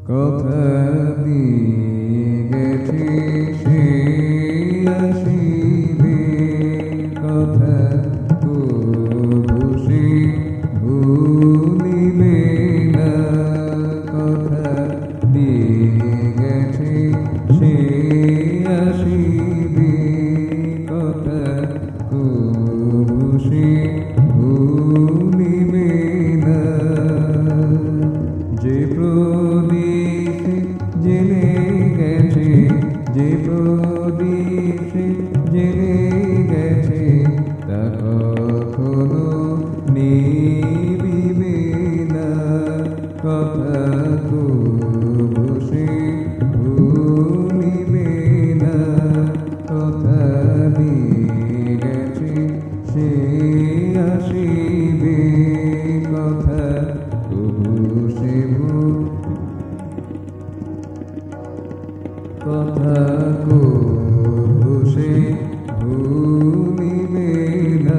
কথা দিয়ে গেছে সে আসিবে, কথা কবু সে ভুলিবে না। কথা দিয়ে গেছে সে আসিবে, কথা কবু সে ভুলিবে না। যে প্রদীপ জেলে গেছে, যে প্রদীপ জেলে গেছে, তা কখনো নিভিবে না। কথা কবু সে ভুলিবে না। কথা দিয়ে গেছে সে আসিবে, কথা কবু সে কথা কবু সে ভুলিবে না।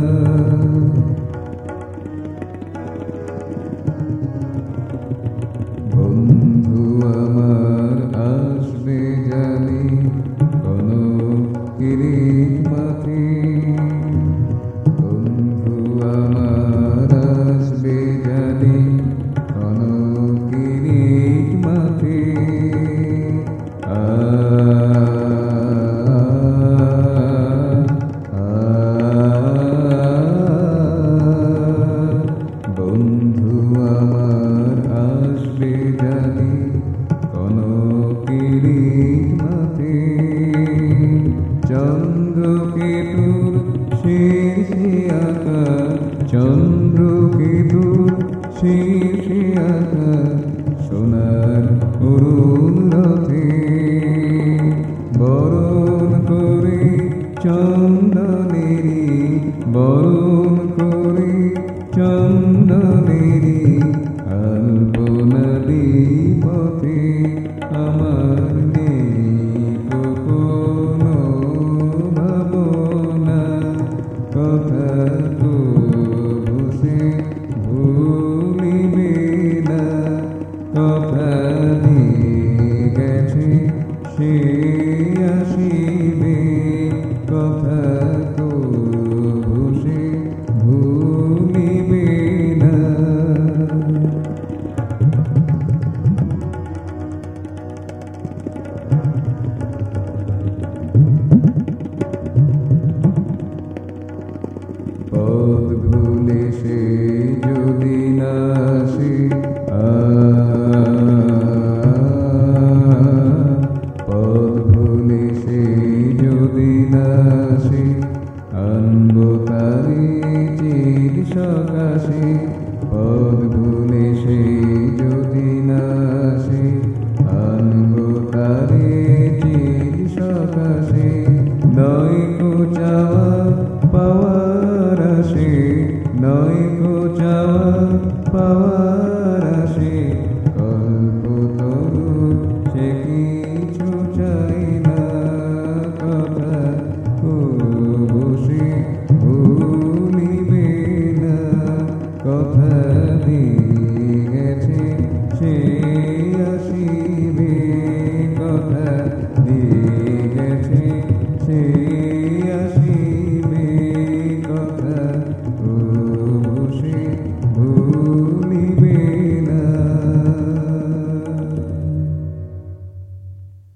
বন্ধু আমার আসবে জানি কোনো কিরিট মাঠে, বন্ধু আমার আসবে জানি কোনো কিরিট মাঠে। বন্ধু আমার আসবে জানি কোনো কিরিট মাঠে, চন্দ্রকেতুর শীর্ষে আঁকা, চন্দ্রকেতুর শীর্ষে আঁকা সোনার অরুণ রথে। বরণ করে চন্দনেরি, বরণ করে চন্দনেরি আলপনা দ্বীপথে। আমার নেই কোনো ভাবনা, কথা কবু সে ভুলিবে না। কথা দিয়ে গেছে সে